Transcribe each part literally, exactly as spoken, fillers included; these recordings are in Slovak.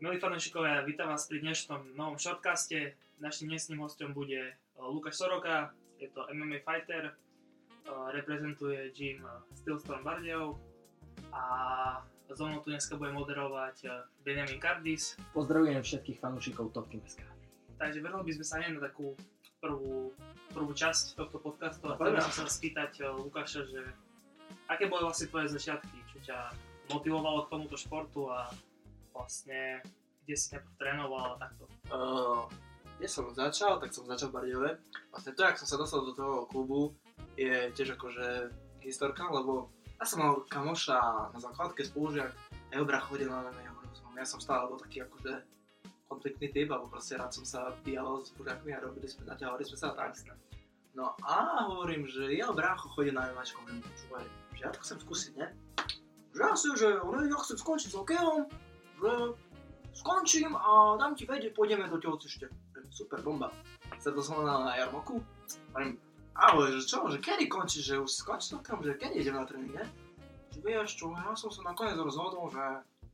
Milí fanúšikovia, vítam vás pri dnešnom novom shortcaste. Naším dnešným hostom bude Lukáš Soroka, je to em em á fighter, reprezentuje gym Stillstorm Bardejov a so mnou tu dneska bude moderovať Benjamin Kardis. Pozdravujem všetkých fanúšikov Top Team es ká. Takže vrhli by sme sa hneď na takú prvú, prvú časť tohto podcastu a chcel by som sa spýtať Lukáša, že aké boli vlastne tvoje začiatky, čo ťa motivovalo k tomuto športu a vlastne, kde si nejako trénoval a takto? Uh, kde som začal, tak som začal v Bardejove. Vlastne to, jak som sa dostal do toho klubu, je tiež akože historka, lebo ja som mal kamoša na základke spolužiak a jeho brat chodil na em em á. Ja som stále bol taký akože konfliktný typ, alebo proste rád som sa bijal s spolužiakmi a robili sme, naťahovali sme sa tak. No a hovorím, že jeho brácho chodí na MMAčko, že počúvaj, že ja to chcem skúsiť, ne? Že ja si, že ja chcem skončiť s hokejom, že skončím a dám ti vedieť, pôjdeme do telocvične. Super, bomba. Sedol som na jarmoku, hovorím, ahoj, že čo, že kedy končíš, že už skončíš hokejom, že kedy idem na tréning, ne? Že vieš čo, ja som sa nakoniec rozhodol, že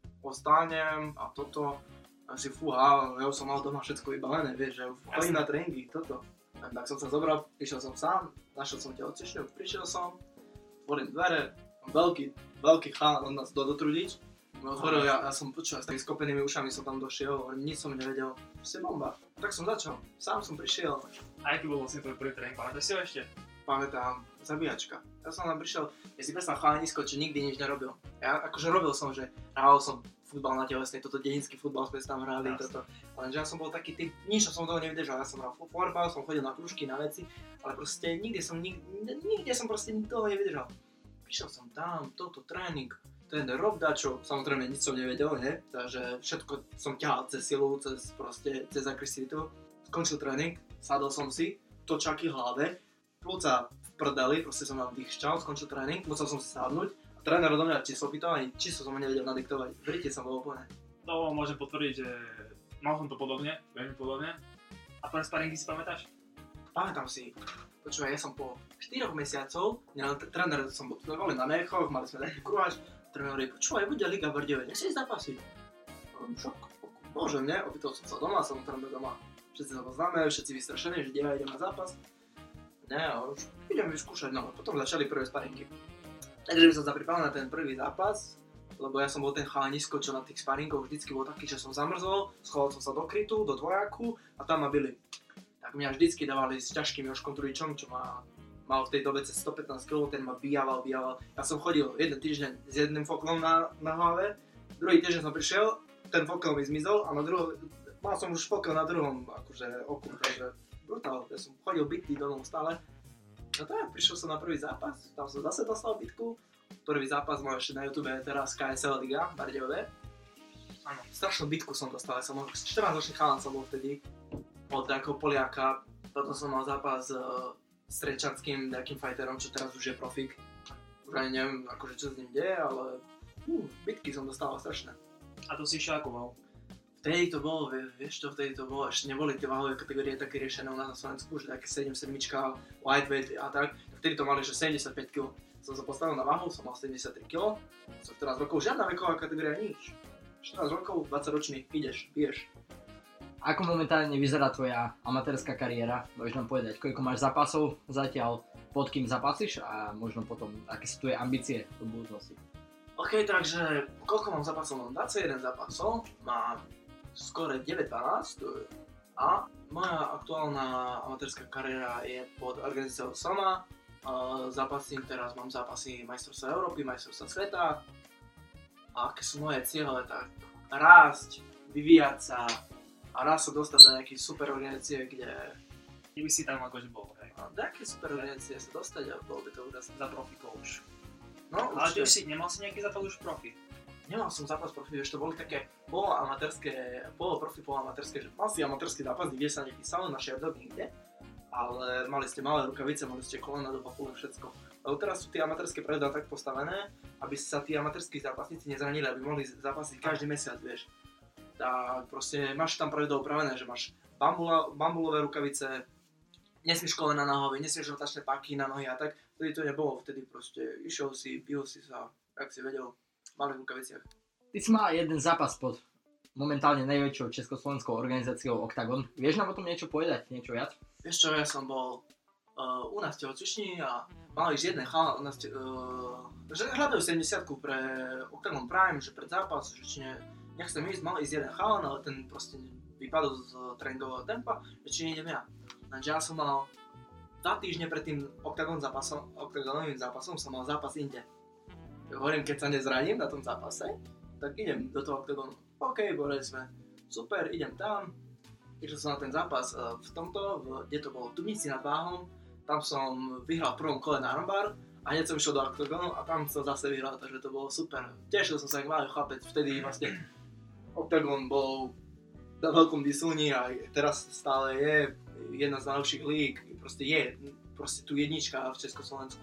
ostanem a toto, a si fúha, ja som mal doma všetko vybavené, vieš, že chodím na tréningy, toto. Tak som sa zobral, išiel som sám, našiel som telocvičňu, prišiel som, otvorím dvere, veľký, veľký chán od nás do dotrudič. Otvoril, ja, ja som počul, s takými skopenými ušami som tam došiel, nič som nevedel, proste bomba. Tak som začal, sám som prišiel. A aký bol vlastne tvoj prvý tréning, pamätáš si ho ešte? Pamätám, zabíjačka. Ja som tam prišiel, ja si predstav chalanisko, čo nikdy nič nerobil. Ja akože robil som, že hral som futbal na telesnej, toto dedinský futbal sme tam hrali, yes. Toto. Lenže ja som bol taký typ, nič som toho nevydržal, ja som hral florbal, som chodil na krúžky, na veci, ale proste nikde som, nikde, nikde som proste toho nevydržal. Prišiel som tam, toto tréning, ten rob dačo, samozrejme nič som nevedel, ne? Takže všetko som ťahal cez silu, cez proste, cez agresivitu. Skončil tréning, sadol som si, točaky v hlave, plúca v prdeli, proste som vám dýchšťal, skončil tréning, musel som si sadnúť. A tréner odo mňa číslo pýtal, ani číslo som ho nevedel nadiktovať, v rite som bol úplne. To môžem potvrdiť, že mal som to podobne, veľmi podobne. A prvé sparingy si pamätáš? Pamätám si. Počúvaj, ja som po štyroch mesiacov, tréner som bol, sme boli na mechoch, mali sme taký kruháč, tréner hovorí, počúvaj, bude Liga v Bardejove, nech si zápasiť. Šok, môžem, ne? Opýtal som sa doma, som tréner doma. Všetci sa poznáme, všetci vystrašení, že deva idem na zápas. Ne, už idem vyskúšať, no, potom začali prvé sparingy. Takže by som sa pripravil na ten prvý zápas, lebo ja som bol ten chalanisko, čo na tých sparingoch vždycky bol taký, že som zamrzol, schoval som sa do krytu, do dvojaku a tam ma bili. Tak mňa vždycky dávali s ťažkým Jožkom Trudičom, čo ma mal v tej dobe cez stopätnásť kilogramov, ten ma bijával, bijával. Ja som chodil jeden týždeň s jedným foklom na, na hlave, druhý týždeň som prišiel, ten fokl mi zmizol a na druhom, mal som už fokl na druhom akože oku, takže brutál, ja som chodil bitý do domu stále. No tak, prišiel som na prvý zápas, tam som zase dostal bitku. Prvý zápas mám ešte na YouTube teraz ká es el Liga v Bardejove. Áno, strašnú bitku som dostal, ja som mal štrnásťročný chalan som bol vtedy. Od nejakého Poliaka, potom som mal zápas uh, s Trenčanským nejakým fighterom, čo teraz už je profík. Už ani neviem, akože čo s ním deje, ale uh, bitky som dostával strašné. A to si išiel ako mal? Vtedy to bolo, vieš čo, vtedy to bolo, ešte neboli tie váhové kategórie také riešené u nás na Slovensku, že také sedem sedem, lightweight a tak. Vtedy to mali, že sedemdesiatpäť kilogramov. Som sa postavil na váhu, som mal sedemdesiattri kilogramov, som štrnásť rokov, žiadna veková kategória, nič. štrnásť rokov, dvadsaťročný, ideš, biješ. Ako momentálne vyzerá tvoja amatérska kariéra? Môžeš nám povedať, koľko máš zápasov zatiaľ, pod kým zápasíš a možno potom, aké sú tvoje ambície do budúcnosti? OK, takže koľko mám zápasov? Mám dvadsaťjeden zápasov, mám skoro deväť dvanásť a moja aktuálna amatérska kariéra je pod organizáciou SAMA. Zápasím teraz, mám zápasy majstrovstva Európy, majstrovstva sveta. A aké sú moje ciele, tak rásť, vyvíjať sa a raz sa dostať do nejakej super organizácie, kde... Kde by si tam akože bol, hej? A do nejakej super organizácie sa dostať a bol by to úžasné. Za profíkov už. No, ale ty si, nemal si nejaký zápas už profi? Nemal som zápas profi, vieš, to boli také poloamatérske, poloprofi, poloamatérske, že mal si amatérske zápas, nikde sa nepísalo, na Sherdog nikde, ale mali ste malé rukavice, mali ste kolena do papule, všetko. Lebo teraz sú tie amatérske pravidlá tak postavené, aby sa tí amatérski zápasníci nezranili, aby mohli zápasiť každý mesiac, vieš. Tak proste máš tam pravidlo upravené, že máš bambula, bambulové rukavice, nesmieš kolena na hlave, nesmieš rotačné páky na nohy a tak. Vtedy to nebolo, vtedy proste išiel si, pil si sa, jak si vedel, v malých rukaviciach. Ty si mal jeden zápas pod momentálne najväčšou československou organizáciou Octagon. Vieš nám o tom niečo povedať, niečo viac? Vieš čo, ja som bol uh, u nás v telocvični a mali ísť jeden chala, u nás te, uh, že hľadajú sedemdesiatku pre Octagon Prime, že pred zápas, že či ne, nechcem ísť, mal ísť jeden chalan, ale ten proste vypadol z tréningového tempa, že či nejdem ja. Takže ja som mal dva týždne pred tým Octagon zápasom, Octagonovým zápasom som mal zápas inde. Hovorím, keď sa nezraním na tom zápase, tak idem do toho Octagonu. OK, boli sme, super, idem tam. Išiel som na ten zápas uh, v tomto, v, kde to bolo Tubnici nad Váhom. Tam som vyhral v prvom kole na armbar a hneď som išiel do Octagonu a tam som zase vyhral, takže to bolo super. Tešil som sa, ak malý chlapec, vtedy vlastne Octagon bol na veľkom disúni a teraz stále je jedna z najlepších líg, proste je proste tu jednička v Československu.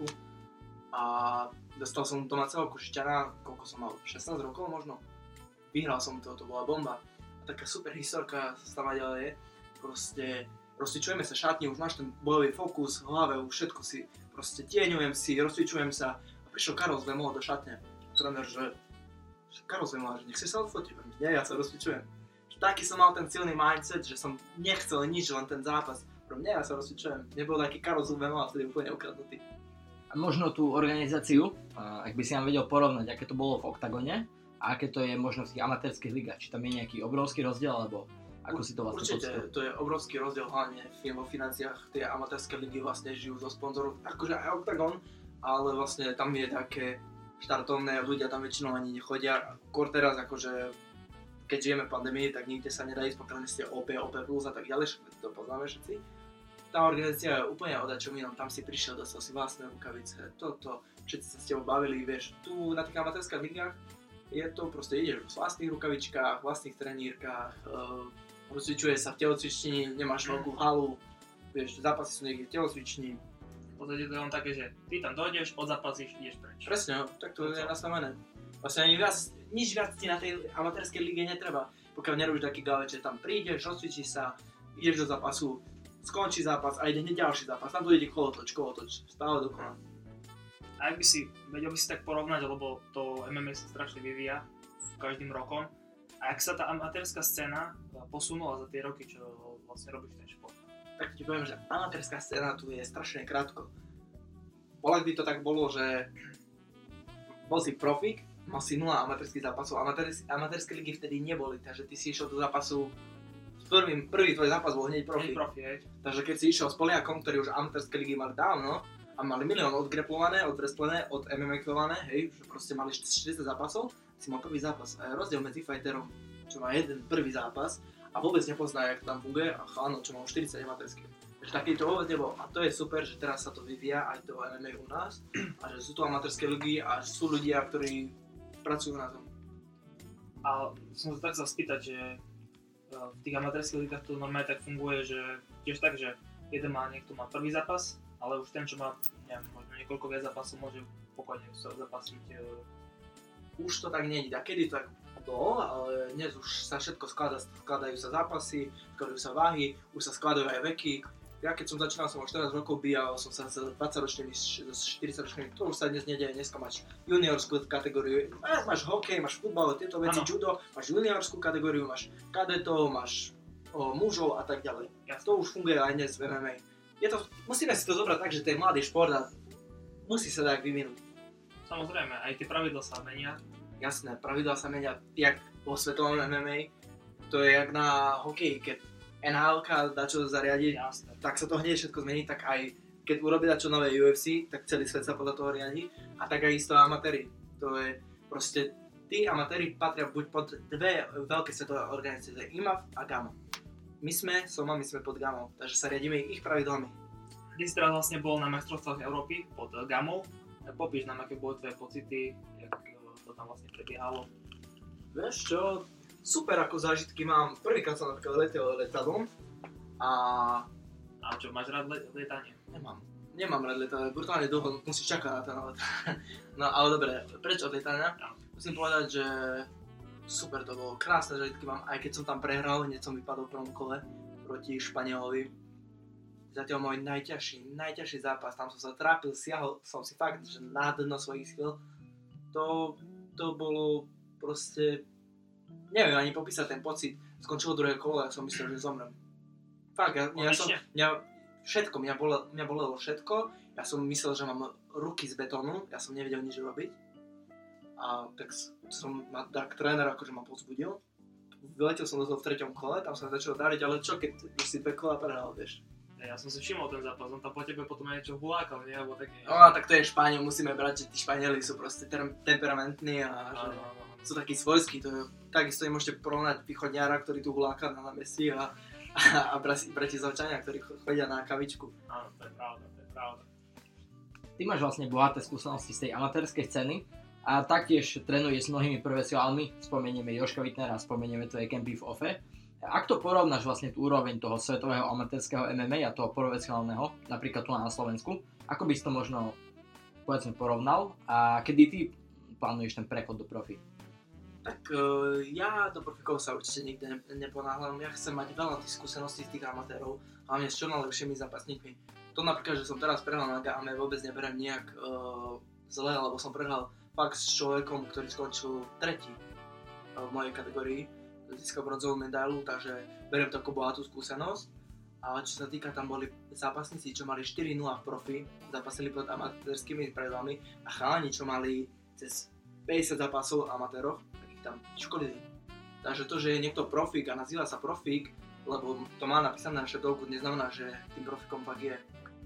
A dostal som domáceho Košičana, koľko som mal, šestnásť rokov možno. Vyhral som to, to bola bomba. A taká super historka sa tam aj ďalej je. Proste rozcvičujeme sa šatni, už máš ten bojový fokus v hlave, už všetko si, proste tieňujem si, rozcvičujem sa. A prišiel Karol z Vemolo do šatne. Tréner, že Karol z Vemolo, že nech si sa odfotiť. Nie, ja sa rozcvičujem. Taký som mal ten silný mindset, že som nechcel nič, len ten zápas. Pro mňa ja sa rozcvičujem. Nebol taký Karol z Vemolo vtedy úplne ukradnutý. A možno tú organizáciu, ak by si nám vedel porovnať, aké to bolo v Octagone a aké to je možno v tých amatérskych ligách. Či tam je nejaký obrovský rozdiel, alebo ako si to vlastne Určite, podstav? to je obrovský rozdiel, hlavne vo financiách. Tie amatérske ligy vlastne žijú zo sponzorov, akože aj Octagon, ale vlastne tam je také štartovné, ľudia tam väčšinou ani nechodia. Kor teraz akože, keď žijeme v pandémii, tak nikde sa nedá ísť, pokiaľ ste ó pé, ó pé plus a tak ďalej, to poznáme všetci. Tá organizácia je úplne odačom inom, tam si prišiel, dostal si vlastné rukavice, toto, všetci sa s tebou bavili, vieš, tu na tých amatérskych ligách je to proste, ideš v vlastných rukavičkách, vlastných trenírkach, uh, rozcvičuje sa v telocvični, nemáš veľkú halu, vieš, zápasy sú niekde v telocvični. V podstate to je len také, že ty tam dojdeš, odzapasíš, ideš preč. Presne, no, tak to je nastavené. Vlastne ani viac, nič viac ti na tej amatérskej lige netreba, pokiaľ nerobíš taký gáveč, že tam prídeš, rozcvičíš sa, ideš do zápasu, skončí zápas a ide hneď ďalší zápas, tam to ide kolotoč, kolotoč, stále dokola. A ak by si, vedel by si tak porovnať, lebo to em em á sa strašne vyvíja každým rokom, a ak sa tá amatérska scéna posunula za tie roky, čo vlastne robíš ten šport? Tak ti poviem, že amatérska scéna tu je strašne krátko. Bola by to tak bolo, že bol si profík, mal si nula amatérskych zápasov, Amatérs- amatérske ligy vtedy neboli, takže ty si išiel do zápasu. Prvý, prvý tvoj zápas bol hneď profi. profi hej. Takže keď si išiel s Poliakom, ktorí už amatérske ligy mali dávno a mali milión odgrepované, odwrestlené, od em em á-kované, hej, že proste mali štyridsať zápasov, si mal prvý zápas. A je rozdiel medzi fighterom, čo má jeden prvý zápas a vôbec nepozná, jak to tam funguje, a chalano, čo má štyridsať amatérskych. Takže taký to vôbec nebol. A to je super, že teraz sa to vyvíja aj to em em á u nás a že sú tu amatérske ligy a sú ľudia, ktorí pracujú na tom. A som sa tak chcel spýtať, že v tých amatérskych ligách to normálne tak funguje, že tiež tak, že jeden má, niekto má prvý zápas, ale už ten, čo má, neviem, možno niekoľko viac zápasov, môže pokojne sa zapasiť. Už to tak nie je, a kedy to tak bolo, ale dnes už sa všetko skladá, skladajú sa zápasy, skladajú sa váhy, už sa skladajú aj veky. Ja keď som začínal, som mal štrnásť rokov, bijal som sa s dvadsaťročnými, s štyridsaťročnými, to už sa dnes nedieje, dneska máš juniorskú kategóriu, máš hokej, máš futbal, tieto veci, ano. Judo, máš juniorskú kategóriu, máš kadetov, máš o, mužov a tak ďalej. Ja, to už funguje aj dnes v em em á. Je to, musíme si to zobrať tak, že to je mladý šport a musí sa tak vyvinúť. Samozrejme, aj tie pravidlá sa menia. Jasné, pravidlá sa menia, jak vo svetovom em em á, to je jak na hokeji, keď en há elka dá čo zariadiť, Jasné. tak sa to hneď všetko zmení, tak aj keď urobí dá čo nové ú ef cé, tak celý svet sa podľa toho riadi a tak aj isto amatéri. To je proste, tí amatéri patria buď pod dve veľké svetové organizácie, í em á ef a GAMO. My sme, Soma, my sme pod GAMO, takže sa riadíme ich pravidlami. Ty si teraz vlastne bol na majstrovstvách Európy pod GAMO. Popíš nám, aké boli tvoje pocity, jak to tam vlastne prebiehalo. Vieš čo, super ako zážitky mám, prvýkrát som napríklad letel letadlom a... A čo, máš rád le- lietanie? Nemám, nemám rád lietanie, brutálne dlho musíš čakať na ten let. No ale dobre, preč od lietania? No. Musím povedať, že super to bolo, krásne zážitky mám, aj keď som tam prehral, hneď som vypadol v prvom kole proti Španielovi. Zatiaľ môj najťažší, najťažší zápas, tam som sa trápil, siahol som si fakt, že na dno svojich síl. To, to bolo proste neviem ani popísať ten pocit. Skončilo druhé kolo a ja som myslel, že zomrem. Fakt, ja, ja som, mňa, všetko, mňa bolelo, mňa bolelo všetko. Ja som myslel, že mám ruky z betónu, ja som nevedel nič robiť. A tak som ma tak tréner akože ma povzbudil. Vyletel som do toho v treťom kole, tam sa začalo dariť, ale čo keď už si dve kola prehral, vieš. Ja som si všimol ten zápas, on tam po tebe potom aj niečo hulákal, nie? Alebo také... No tak to je Španiel, musíme brať, že tí Španieli sú proste ter- temperamentní a že Áno, áno. sú takí svojskí, to je, takisto im môžete porovnať východňára, ktorý tu huláka na námestí a, a, a Bratislavčania, ktorí chodia na kavičku. Áno, to je pravda, to je pravda. Ty máš vlastne bohaté skúsenosti z tej amatérskej scény a taktiež trénuješ s mnohými profesionálmi, spomenieme Joška Wittnera, spomenieme tvoje kempy v OFE. Ak to porovnáš vlastne tú úroveň toho svetového amatérskeho em em á a toho profesionálneho, napríklad tu na Slovensku, ako by si to možno povedzme porovnal a kedy ty plánuješ ten prechod do profi? Tak uh, ja do profikov sa určite nikdy ne- neponáhľam, ja chcem mať veľa tých skúseností z tých amatérov, hlavne s čo najlepšími zápasníkmi. To napríklad, že som teraz prehral na gé á em é, vôbec neberiem nejak uh, zle, lebo som prehral fakt s človekom, ktorý skončil tretí uh, v mojej kategórii, získal bronzovú medailu, takže beriem to ako bohatú skúsenosť. Ale čo sa týka, tam boli zápasníci, čo mali štyri nula v profi, zápasili pod amatérskými pravidlami a chalani, čo mali cez päťdesiat zápasov v amatéroch, tak ich tam školili. Takže to, že je niekto profík a nazýva sa profík, lebo to má napísané na šetovku, neznamená, že tým profikom pak je.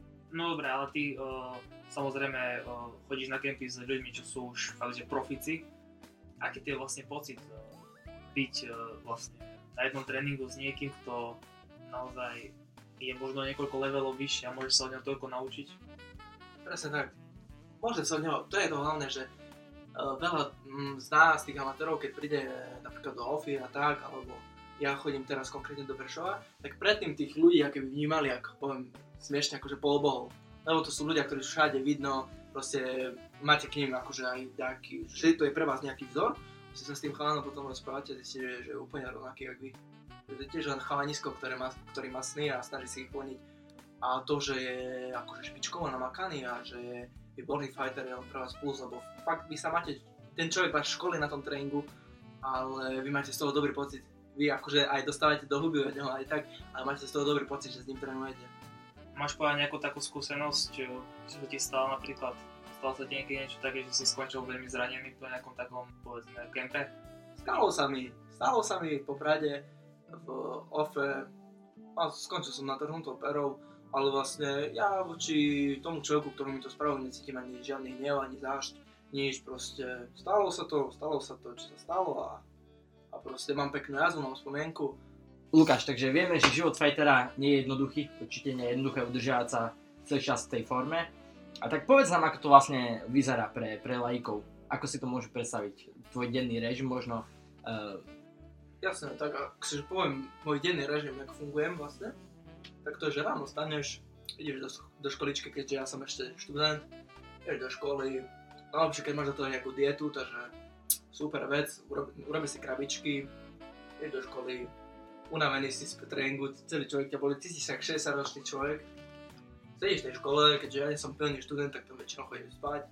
No dobre, ale ty uh, samozrejme uh, chodíš na kempy s ľuďmi, čo sú už fakt, že profíci. Aký je vlastne pocit uh, byť uh, vlastne na jednom tréningu s niekým, kto naozaj je možno niekoľko levelov vyššie a môžeš sa od neho toľko naučiť? Presne tak. Môže sa od neho, to je to hlavné, že uh, veľa mm, z nás, tých amatérov, keď príde napríklad do Ofy a tak, alebo ja chodím teraz konkrétne do Prešova, tak predtým tých ľudí aké by vnímali, ako poviem smiešne, akože polobohov. Lebo to sú ľudia, ktorí všade vidno, proste máte k ním akože aj nejaký, že to je pre vás nejaký vzor, si sa s tým chalanom potom rozprávate, zistíte, že, že je úplne rovnaký, jak vy. To je tiež len chalanisko, ktoré má, ktorý má sny a snaží si ich plniť. A to, že je akože špičkovo namakaný a že je výborný fighter, je len pre vás plus, lebo fakt vy sa máte, ten človek vás školí na tom tréningu, ale vy máte z toho dobrý pocit. Vy akože aj dostávate do huby od neho aj tak, ale máte z toho dobrý pocit, že s ním trénujete. Máš povedať nejakú takú skúsenosť, čo ti stalo napríklad? Stalo sa ti niekedy niečo také, že si skončil veľmi zranený po nejakom takom, povedzme, kempe? Stalo sa mi, stalo sa mi po Prade, v Ofe, a skončil som natrhnutou perou, ale vlastne ja voči tomu človeku, ktorý mi to spravil, necítim ani žiadny hnev, ani zášť, nič, proste stalo sa to, stalo sa to, čo sa stalo a, a proste mám peknú jazvu, mám spomienku. Lukáš, takže vieme, že život fightera nie je jednoduchý, určite nie je jednoduché udržiavať sa celý čas v tej forme. A tak povedz nám, ako to vlastne vyzerá pre, pre laikov. Ako si to môžu predstaviť? Tvoj denný režim možno? Uh... Jasné, tak ak si poviem môj denný režim, ako fungujem vlastne, tak to je, že ráno staneš, ideš do, do školičky, keďže ja som ešte študent, ideš do školy, najlepšie keď máš za to nejakú dietu, takže super vec, urobi, urobi si krabičky, ideš do školy, unavený si z tréningu, celý človek ťa boli, cítiš sa ako šesťdesiatročný človek. Sedíš v tej škole, keďže ja nie som plný študent, tak tam väčšinou chodím spať.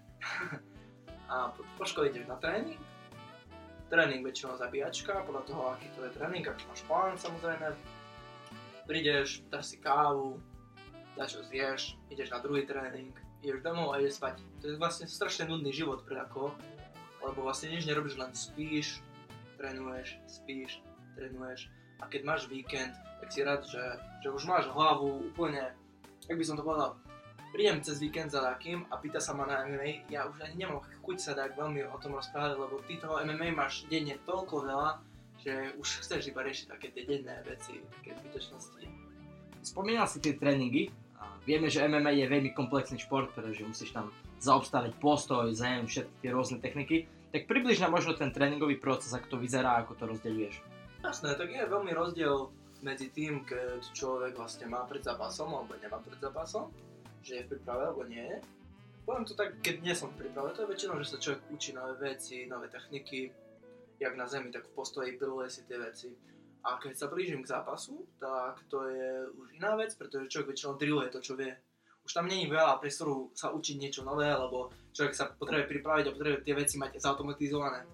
A po, po škole ideš na tréning. Tréning väčšinou zabíjačka, podľa toho, aký to je tréning, aký máš plán samozrejme. Prídeš, dáš si kávu, dáš čo zješ, ideš na druhý tréning, ideš domov a ideš spať. To je vlastne strašne nudný život pre ako, lebo vlastne nič nerobíš, len spíš, trénuješ, spíš, trénuješ. A keď máš víkend, tak si rád, že, že už máš hlavu úplne, jak by som to povedal, prídem cez víkend za takým a pýta sa ma na em em á, ja už ani nemám chuť sa tak veľmi o tom rozprávať, lebo ty toho em em á máš denne toľko veľa, že už chceš iba riešiť také tie denné veci, také zbytočnosti. Spomínal si tie tréningy, a vieme, že em em á je veľmi komplexný šport, pretože musíš tam zaobstaviť postoj, zem, všetky tie rôzne techniky, tak približ nám možno ten tréningový proces, ako to vyzerá, ako to rozdeľuješ. Jasné, tak je veľmi rozdiel medzi tým, keď človek vlastne má pred zápasom alebo nemá pred zápasom, že je v príprave alebo nie je. Poviem to tak, keď nie som v príprave, to je väčšinou, že sa človek učí nové veci, nové techniky, jak na zemi, tak v postoji piluje si tie veci. A keď sa blížim k zápasu, tak to je už iná vec, pretože človek väčšinou drilluje to, čo vie. Už tam není veľa priestoru sa učiť niečo nové, lebo človek sa potrebuje pripraviť a potrebuje tie veci mať zautomatizované.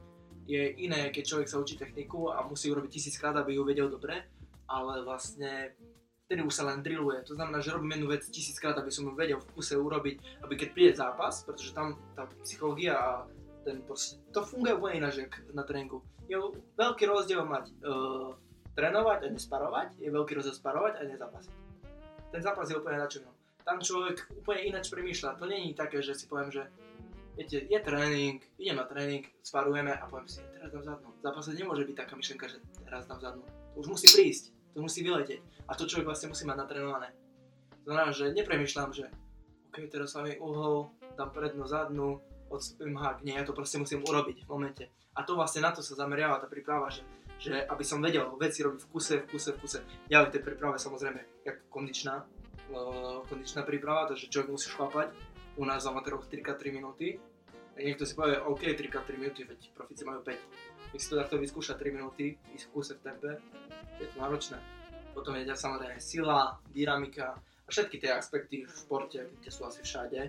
je iné, keď človek sa učí techniku a musí urobiť tisíckrát, aby ju vedel dobre, ale vlastne vtedy už sa len drilluje. To znamená, že robím jednu vec tisíckrát, aby som ju vedel v kuse urobiť, aby keď príde zápas, pretože tam tá psychológia a ten proste, to funguje úplne ináč na tréningu. Je veľký rozdiel mať uh, trénovať a nesparovať, je veľký rozdiel sparovať a nezápasiť. Ten zápas je úplne na čom. Tam človek úplne ináč premýšľa. To nie je také, že si poviem, že viete, je tréning, idem na tréning, sparujeme a poviem si, teraz dám zadnú. V zápase nemôže byť taká myšlenka, že teraz dám zadnú. To už musí prísť, to musí vyletieť. A to človek vlastne musí mať natrénované. To znamená, že nepremýšľam, že ok, teraz sa mi uhol, dám prednú, zadnú, odstúpim hák. Nie, ja to proste musím urobiť v momente. A to vlastne na to sa zameriava tá príprava, že, že aby som vedel veci robiť v kuse, v kuse, v kuse. Ďalej v tej príprave samozrejme, jak kondičná, uh, kondičná príprava, takže človek musí šlapať. U nás v amatéroch tri krát tri minúty. Niekto si povie, OK, tri krát tri minúty, veď profíci majú päť. Keď si to takto vyskúša tri minúty, ísť v kuse v tempe, je to náročné. Potom je samozrejme sila, dynamika a všetky tie aspekty v športe, kde sú asi všade.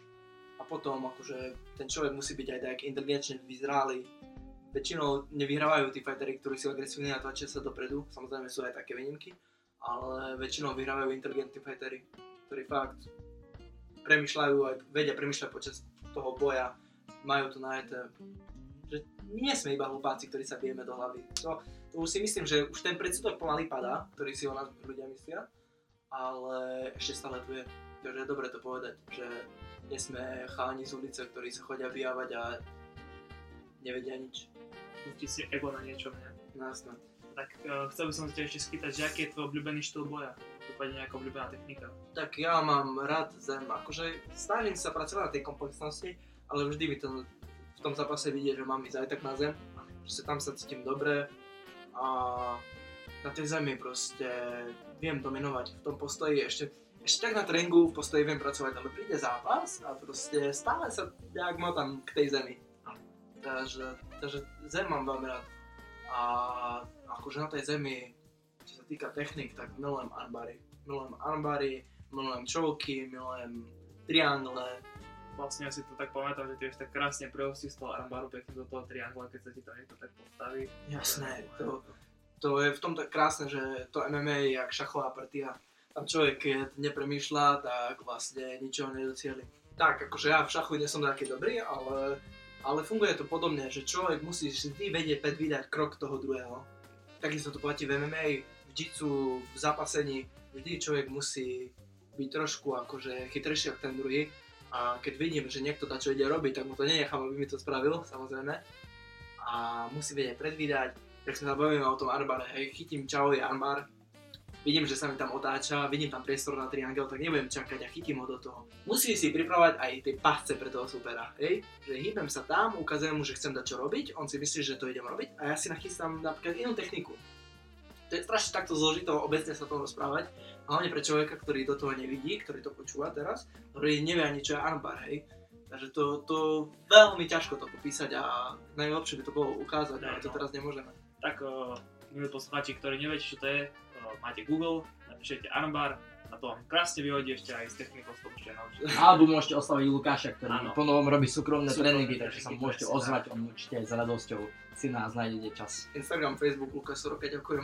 A potom akože ten človek musí byť aj tak inteligenčne vyzrálý. Väčšinou nevyhrávajú tí fighteri, ktorí sú agresívni a tlačia sa dopredu. Samozrejme sú aj také výnimky, ale väčšinou vyhrávajú inteligentní fighteri, ktorí fakt premýšľajú aj vedia premýšľať počas toho boja, majú to najeté. Že nie sme iba hlupáci, ktorí sa bijeme do hlavy. To, to už si myslím, že už ten predsudok pomaly padá, ktorý si o nás ľudia myslia, ale ešte stále tu je. Takže je dobre to povedať, že nie sme chalani z ulice, ktorí sa chodia vyjavať a nevedia nič. Pustí si ego na niečo, ne? Jasné. Tak uh, chcel by som sa ťa ešte spýtať, že aký je tvoj obľúbený štýl boja? Prípadne nejaká obľúbená technika? Tak ja mám rád zem, akože snažím sa pracovať na tej komplexnosti, ale vždy mi to v tom zápase vidie, že mám ísť aj tak na zem, že tam sa cítim dobre a na tej zemi proste viem dominovať v tom postoji ešte Ešte tak na tréningu v postoji viem pracovať, ale príde zápas a proste stále sa nejak motám k tej zemi. Takže, takže zem mám veľmi rád. A akože na tej zemi, čo sa týka technik, tak milujem armbary. Milujem armbary, milujem choky, milujem triangle. Vlastne ja si to tak pamätám, že ty ešte tak krásne prehostíš z toho armbaru pekne do toho triangla, keď sa ti to niekto tak postaví. Jasné, to, to je v tom tak krásne, že to em em á je jak šachová partia. Tam človek, keď nepremýšľa, tak vlastne ničoho nedocieli. Tak, akože ja v šachu nie som taký dobrý, ale, ale funguje to podobne, že človek musí vždy vedieť predvídať krok toho druhého. Takisto to platí v em em á, v jitsu, v zápasení. Vždy človek musí byť trošku akože chytrejší ako ten druhý. A keď vidím, že niekto dá čo ide robiť, tak mu to nenechám, aby mi to spravil, samozrejme. A musí vedieť predvídať, tak sa bavíme o tom armbare, hej, chytím čavový armbar. Vidím, že sa mi tam otáča, vidím tam priestor na triangel, tak nebudem čakať a chytím ho do toho. Musí si pripravať aj tie pasce pre toho supera, hej? Že hýbem sa tam, ukazujem mu, že chcem dať čo robiť, on si myslí, že to idem robiť a ja si nachystám napríklad inú techniku. To je strašne takto zložito obecne sa tom rozprávať, hlavne pre človeka, ktorý do toho nevidí, ktorý to počúva teraz, ktorý nevie ani čo je armbar, hej? Takže to, to veľmi ťažko to popísať a najlepšie by to bolo ukázať, ale to teraz nemôžeme. Tak, milí poslucháči, ktorí neviete, čo to je, máte Google, napíšete armbar a to vám krásne vyhodí ešte aj s technikou, to môžete naučiť. Alebo môžete osloviť Lukáša, ktorý ano. po novom robí súkromné Súkromné tréningy, takže sa tréningy, môžete presne ozvať, on určite s radosťou si nás nájdete čas. Instagram, Facebook, Lukáš Soroka, ďakujem.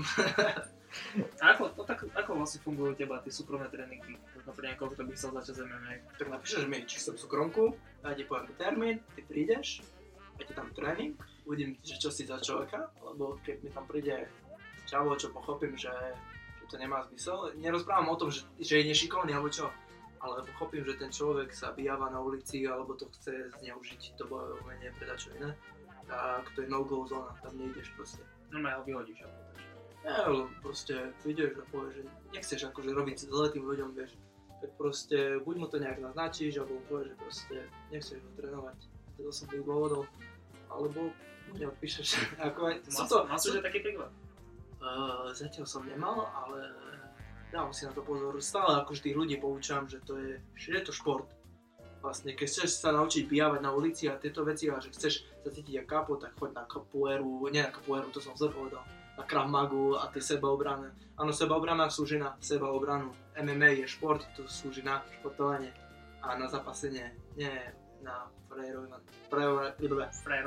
A ako, to, tak, ako vlastne fungujú u teba tie súkromné tréningy? Možno pre niekoho, kto by chcel začať s em em á? Tak napíšeš mi čistú súkromku, ja ti poviem termín, ty prídeš, ja ti tam tréning, uvidím, že čo si za človeka, lebo keď mi tam príde čavo, čo pochopím, že, že to nemá zmysel, nerozprávam o tom, že, že je nešikovný alebo čo, ale pochopím, že ten človek sa vyjáva na ulici alebo to chce zneužiť to bojové umenie, predať čo iné, tak to je no-go zóna, tam nejdeš proste. No ma ho vyhodíš, alebo takže. Ja, ale proste ideš a povieš, že nechceš akože robiť zle tým ľuďom, vieš, tak proste buď mu to nejak naznačíš, alebo mu povieš, že proste nechceš ho trénovať z osobných dôvodov, alebo mu neodpíšeš. Ako aj, Mal to, som už taký príklad? Uh, zatiaľ som nemal, ale dávam si na to pozor. Stále akože tých ľudí poučám, že to je, že je to šport. Vlastne, keď chceš sa naučiť bijavať na ulici a tieto veci a že chceš sa cítiť ako kapo, tak choď na kapoéru, nie na kapoéru, to som zle povedal, na Krav Magu a tie sebaobrany. Áno, sebaobrana slúži na sebaobranu. em em á je šport, to slúži na športovanie a na zapasenie, nie na frajerovanie. Frajerovanie.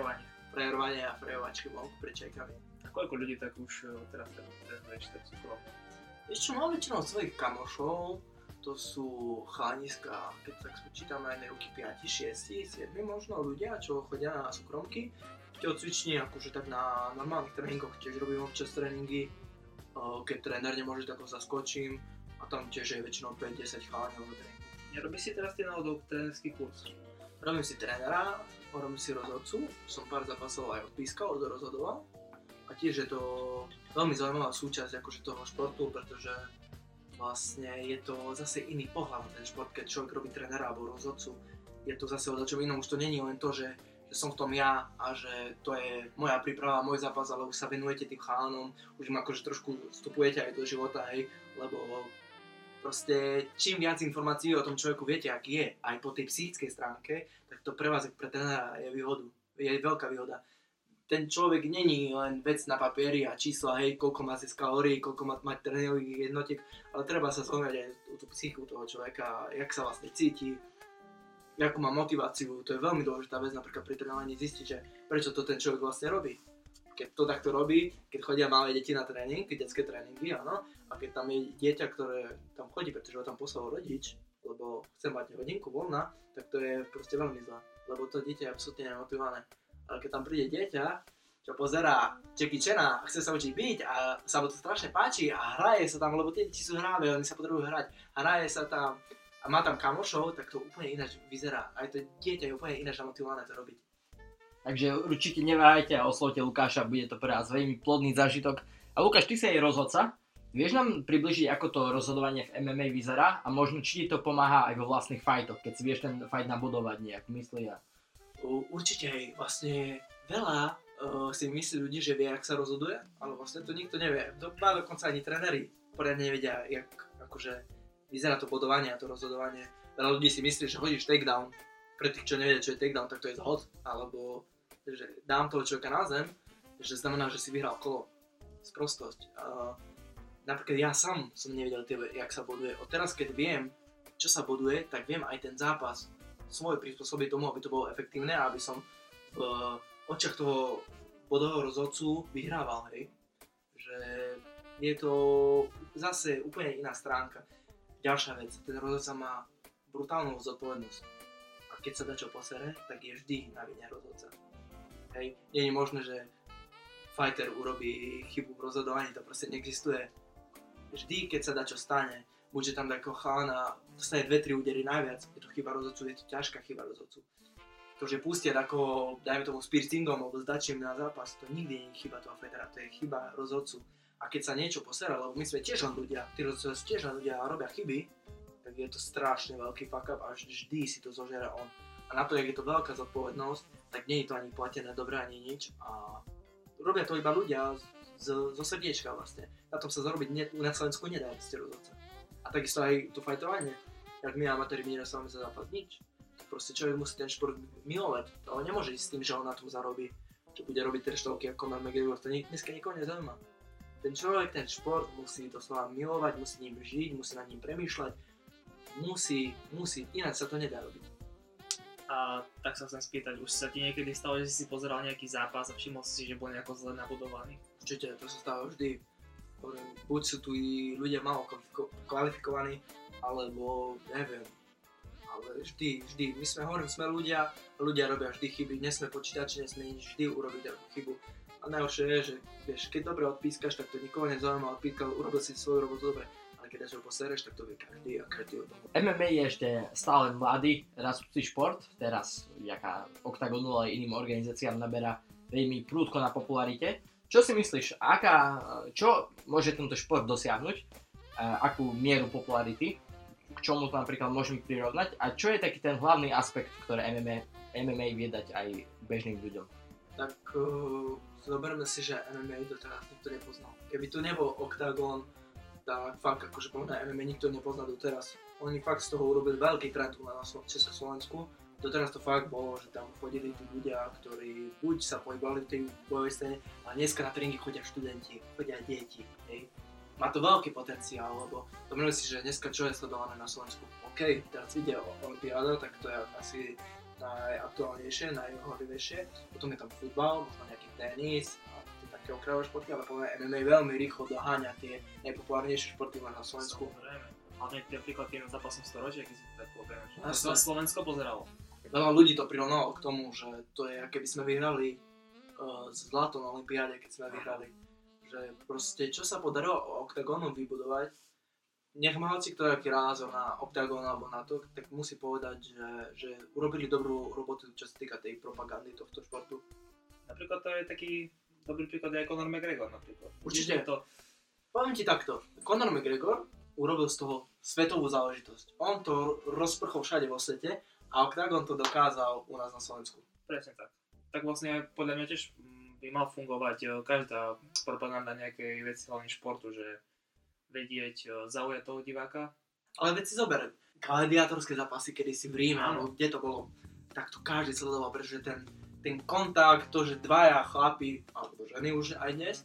frajerovanie a frajerovačky vonku pred čajkami. A koľko ľudí tak už uh, teraz trénuješ tak súkromne? Vieš čo, mám väčšinou svojich kamošov, to sú chalaniska, keď tak spočítam na jednej ruky päť, šesť, sedem možno ľudia, čo chodia na súkromky. V telocvični, akože tak na normálnych tréningoch tiež robím občas tréningy, keď tréner nemôže, tak ho zaskočím a tam tiež je väčšinou päť desať chalaniov na tréningu. Nerobíš si teraz ty náhodou trénerský kurz? Robím si trénera, robím si rozhodcu, som pár zápasov aj odpískal, odrozhodoval a tiež je to veľmi zaujímavá súčasť akože toho športu, pretože vlastne je to zase iný pohľad na ten šport, keď človek robí trénera alebo rozhodcu. Je to zase o čom inom, už to není len to, že, že som v tom ja a že to je moja príprava, môj zápas, ale už sa venujete tým chalanom, už im akože trošku vstupujete aj do života, hej, lebo proste čím viac informácií o tom človeku viete, aký je, aj po tej psychickej stránke, tak to pre vás pre trénera je výhodu, je veľká výhoda. Ten človek není len vec na papieri a čísla, hej, koľko má z kalórií, koľko má mať tréningových jednotiek, ale treba sa zaujímať aj o tú psychiku toho človeka, jak sa vlastne cíti, akú má motiváciu, to je veľmi dôležitá vec napríklad pri trénovaní zistiť, že prečo to ten človek vlastne robí. Keď to takto robí, keď chodia malé deti na tréning, keď detské tréningy, áno, a keď tam je dieťa, ktoré tam chodí, pretože ho tam poslal rodič, lebo chce mať hodinku voľna, tak to je proste veľmi zlé, lebo to dieťa je absolútne nemotivované. Ale keď tam príde dieťa, čo pozerá Jackie Chana a chce sa učiť byť a sa mu to strašne páči a hraje sa tam, lebo tie deti sú hráve, oni sa potrebujú hrať, hraje sa tam a má tam kamošov, tak to úplne ináč vyzerá. Aj to dieťa je úplne ináč namotivované to robiť. Takže určite neváhajte a oslovte Lukáša, bude to pre vás veľmi plodný zážitok. A Lukáš, ty si aj rozhodca. Vieš nám približiť, ako to rozhodovanie v em em á vyzerá a možno či ti to pomáha aj vo vlastných fightoch, keď si vieš ten fight nabudovať nejak, myslí ja. Určite hej, vlastne veľa uh, si myslí ľudí, že vie, jak sa rozhoduje, ale vlastne to nikto nevie. Do, dokonca ani tréneri poriadne nevedia, jak akože vyzerá to bodovanie a to rozhodovanie. Veľa ľudí si myslí, že hodíš takedown. Pre tých, čo nevedia, čo je takedown, tak to je zhod, alebo že dám toho človeka na zem, že znamená, že si vyhral kolo. Sprostosť. Uh, napríklad ja sám som nevedel, jak sa boduje. Od teraz, keď viem, čo sa boduje, tak viem aj ten zápas svoj prispôsobiť tomu, aby to bolo efektívne a aby som v očiach toho bodového rozhodcu vyhrával, hej. Že je to zase úplne iná stránka. Ďalšia vec, ten rozhodca má brutálnu zodpovednosť. A keď sa dačo posere, tak je vždy na vine rozhodca. Hej, nie je možné, že fighter urobí chybu v rozhodovaní, to proste neexistuje. Vždy, keď sa dačo stane, buďže tam takého chalana dostane dve tri údery najviac, je to chyba rozhodcu, je to ťažká chyba rozhodcu. To, že pustia takého, dajme tomu s piercingom alebo s dačím na zápas, to nikdy nie je chyba toho fightera, to je chyba rozhodcu. A keď sa niečo posera, lebo my sme tiež len ľudia, tí rozhodcovia sú tiež len ľudia a robia chyby, tak je to strašne veľký fuck up a vždy si to zožera on. A na to, jak je to veľká zodpovednosť, tak nie je to ani platené dobre, ani nič a robia to iba ľudia z, zo srdiečka vlastne. Na tom sa zarobiť ne, na Slovensku nedá, ste rozhodca. A takisto aj to fajtovanie, jak my amatéri my nedostávame za zápas nič. Proste človek musí ten šport milovať, to nemôže ísť s tým, že on na tom zarobí, že bude robiť treštovky ako Conor McGregor, to dneska nikoho nezaujíma. Ten človek, ten šport musí doslova milovať, musí ním žiť, musí nad ním premýšľať, musí, musí, ináč sa to nedá robiť. A tak sa chcem spýtať, už sa ti niekedy stalo, že si pozeral nejaký zápas a všimol si, že bol nejako zle nabudovaný? Určite, to sa stáva vždy. Buď sú tu ľudia málo kvalifikovaní, alebo neviem. Ale vždy, vždy. My sme hovorím, sme ľudia, ľudia robia vždy chyby, nesme počítači, nesme vždy urobiť takú chybu. A najhoršie je, že vieš, keď dobre odpískaš, tak to nikoho nezaujíma, odpískal, urobil si svoju robotu dobre. Keď ho posereš, tak to vie každý a každý o tom. em em á je ešte stále mladý, rastúci šport, teraz vďaka Octagonu ale iným organizáciám naberá veľmi prúdko na popularite. Čo si myslíš, aká, čo môže tento šport dosiahnuť, akú mieru popularity, k čomu to napríklad môžeme prirovnať a čo je taký ten hlavný aspekt, ktoré em em á, em em á vie dať aj bežným ľuďom? Tak uh, zoberme si, že em em á doteraz nikto nepoznal. Keby tu nebol Octagon, tak fakt akože povedať em em á nikto nepozná doteraz. Oni fakt z toho urobili veľký trend u nás na Československu. Doteraz to fakt bolo, že tam chodili tí ľudia, ktorí buď sa pohybovali v tej bojovej scéne, ale dneska na tréningy chodia študenti, chodia deti. Hej. Má to veľký potenciál, lebo zoberme si, že dneska čo je sledované na Slovensku. OK, teraz ide o olympiáda, tak to je asi najaktuálnejšie, najhorlivejšie. Potom je tam futbal, možno nejaký tenis a tie také okrajové športy, ale poviem em em á veľmi rýchlo doháňa tie najpopulárnejšie športy na Slovensku. Samozrejme. Hlavne napríklad tým zápasom storočia, keď si to tak povieme, že Jasné. to Slovensko pozeralo. Veľa ľudí to prirovnalo k tomu, že to je, keby sme vyhrali uh, zlato na olympiáde, keď sme vyhrali. Že proste, čo sa podarilo Octagonu vybudovať, nech má hoci kto aký názor na Octagon alebo na to, tak musí povedať, že, že urobili dobrú robotu, čo sa týka tej propagandy tohto športu. Napríklad to je taký dobrý príklad aj Conor McGregor napríklad. Určite. To... Poviem ti takto, Conor McGregor urobil z toho svetovú záležitosť. On to rozprchol všade vo svete a Octagon to dokázal u nás na Slovensku. Presne tak. Tak vlastne aj podľa mňa tiež by mal fungovať eh, každá propaganda nejakej veci, hlavne športu, že vedieť eh, zaujať toho diváka. Ale veď si zober, gladiátorské zápasy, kedy si v Ríme, Áno. alebo kde to bolo, tak to každý sledoval, pretože ten, ten kontakt, to, že dvaja chlapi, alebo ženy už aj dnes,